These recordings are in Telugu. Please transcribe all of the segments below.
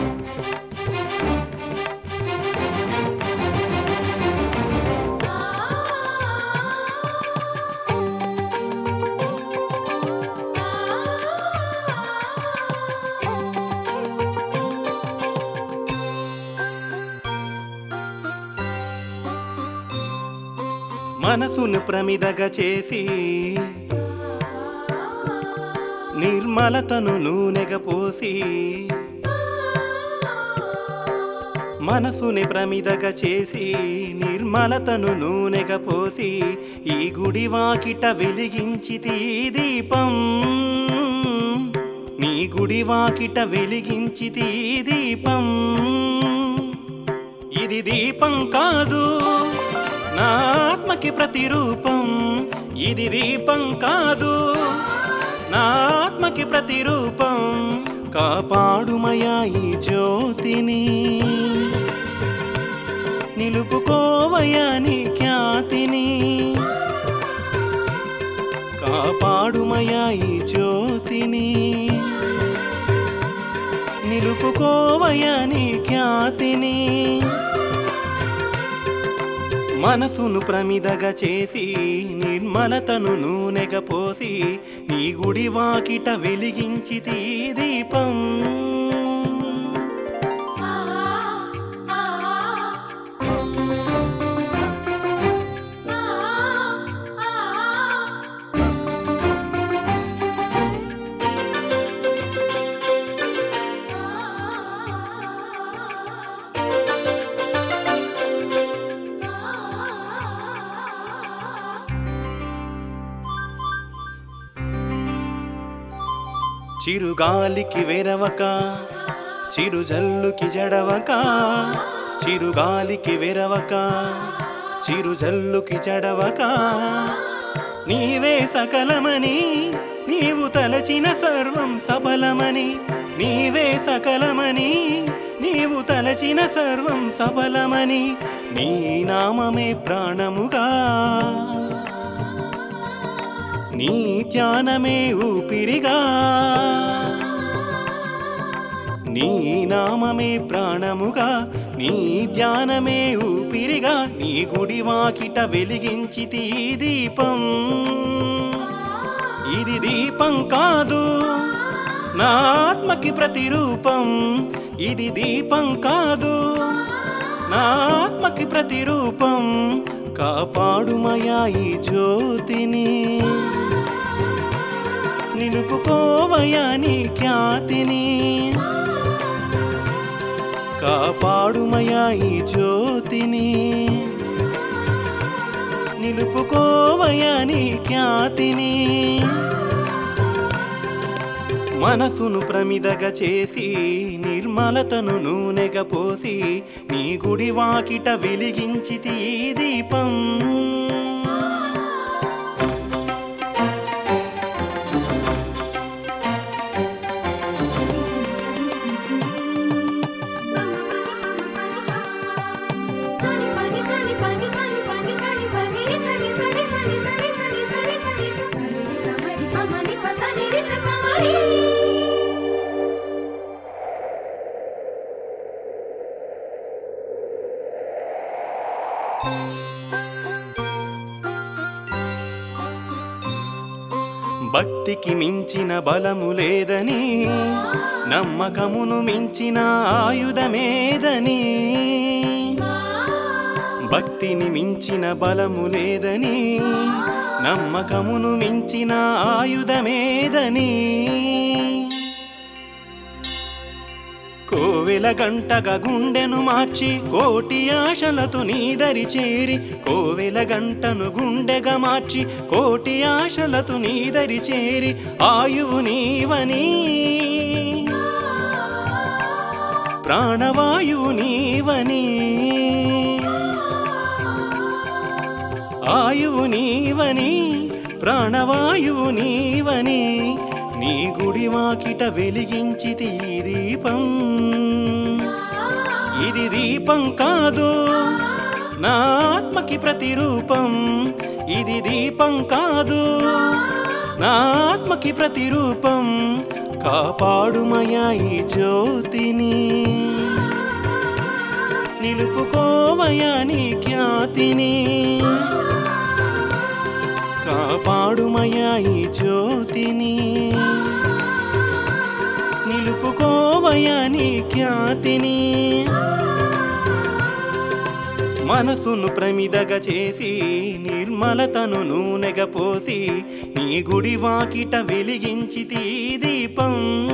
మనసును ప్రమిదగా చేసి నిర్మలతను నూనెగా పోసి మనసుని ప్రమిదగా చేసి నిర్మలతను నూనెగా పోసి ఈ గుడి వాకిట వెలిగించితి దీపం నీ గుడి వాకిట వెలిగించితి దీపం ఇది దీపం కాదు నా ఆత్మకి ప్రతిరూపం ఇది దీపం కాదు నా ఆత్మకి ప్రతిరూపం కాపాడుమయా ఈ జ్యోతిని నిలుపుకోవయా నీ ఖ్యాతిని కాపాడుమయా ఈ జ్యోతిని నిలుపుకోవయా నీ ఖ్యాతిని మనసును ప్రమిదగా చేసి నిర్మలతను నూనెగా పోసి నీ గుడి వాకిట వెలిగించితి దీపం చిరుగాలికి వెరవక చిరుజల్లుకి జడవక చిరుగాలికి వెరవక చిరుజల్లుకి జడవక నీవే సకలమని నీవు తలచిన సర్వం సఫలమని నీవే సకలమని నీవు తలచిన సర్వం సఫలమని నీ నామమే ప్రాణముగా నీ ధ్యానమే ఊపిరిగా నీ నామమే ప్రాణముగా నీ ధ్యానమే ఊపిరిగా నీ గుడి వాకిట వెలిగించితి దీపం ఇది దీపం కాదు నా ఆత్మకి ప్రతిరూపం ఇది దీపం కాదు నా ఆత్మకి ప్రతిరూపం కాపాడుమయా ఈ జ్యోతిని నిలుపుకోవయా నీ ఖ్యాతిని కాపాడుమయా ఈ జ్యోతిని నిలుపుకోవయా నీ ఖ్యాతిని మనసును ప్రమిదగా చేసి నిర్మలతను నూనెగా పోసి నీ గుడి వాకిట వెలిగించితి దీపం భక్తికి మించిన బలము లేదని నమ్మకమును మించిన ఆయుధమేదని భక్తిని మించిన బలము లేదని నమ్మకమును మించిన ఆయుధమేదని కోవెల గంటగా గుండెను మార్చి కోటి ఆశలతో నీదరి చేరి కోవెల గంటను గుండెగా మార్చి కోటి ఆశలతో నీదరి చేరి ఆయువు నీవని ప్రాణవాయువు నీవని ఆయువు నీవని ప్రాణవాయువు నీవని నీ గుడి వాకిట వెలిగించితి ఈ దీపం ఇది దీపం కాదు నా ఆత్మకి ప్రతిరూపం ఇది దీపం కాదు నా ఆత్మకి ప్రతిరూపం కాపాడుమయా ఈ జ్యోతిని నిలుపుకోవయా నీ ఖ్యాతిని కాపాడుమయా ఈ జ్యోతిని నిలుపుకోవయా నీ ఖ్యాతిని మనసును ప్రమిదగా చేసి నిర్మలతను నూనెగా పోసి నీ గుడి వాకిట వెలిగించితి దీపం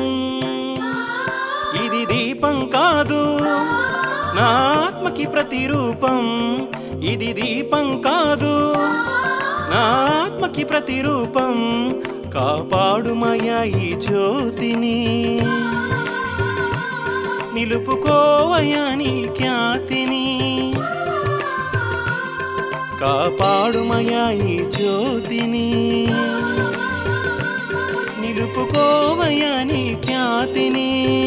ఇది దీపం కాదు నా ఆత్మకి ప్రతిరూపం ఇది దీపం కాదు నా ఆత్మకి ప్రతిరూపం కాపాడుమయా ఈ జ్యోతిని నిలుపుకోవయా నీ ఖ్యాతిని కాపాడుమయా ఈ జ్యోతిని నిలుపుకోవయా నీ ఖ్యాతిని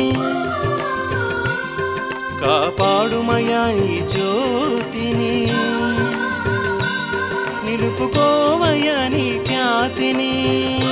కాపాడుమయా ఈ జ్యోతిని నిలుపుకోవయా నీ ఖ్యాతిని